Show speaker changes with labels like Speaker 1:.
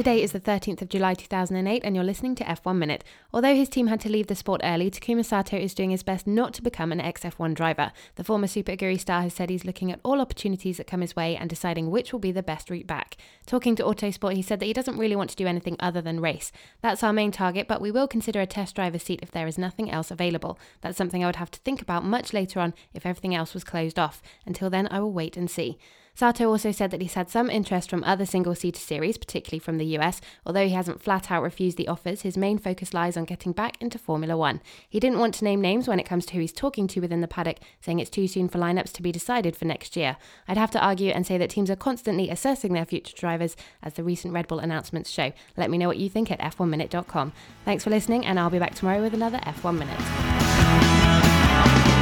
Speaker 1: Today is the 13th of July 2008 and you're listening to F1 Minute. Although his team had to leave the sport early, Takuma Sato is doing his best not to become an ex-F1 driver. The former Super Aguri star has said he's looking at all opportunities that come his way and deciding which will be the best route back. Talking to Autosport, he said that he doesn't really want to do anything other than race. That's our main target, but we will consider a test driver seat if there is nothing else available. That's something I would have to think about much later on if everything else was closed off. Until then, I will wait and see. Sato also said that he's had some interest from other single-seater series, particularly from the US. Although he hasn't flat-out refused the offers, his main focus lies on getting back into Formula One. He didn't want to name names when it comes to who he's talking to within the paddock, saying it's too soon for lineups to be decided for next year. I'd have to argue and say that teams are constantly assessing their future drivers, as the recent Red Bull announcements show. Let me know what you think at f1minute.com. Thanks for listening, and I'll be back tomorrow with another F1 Minute.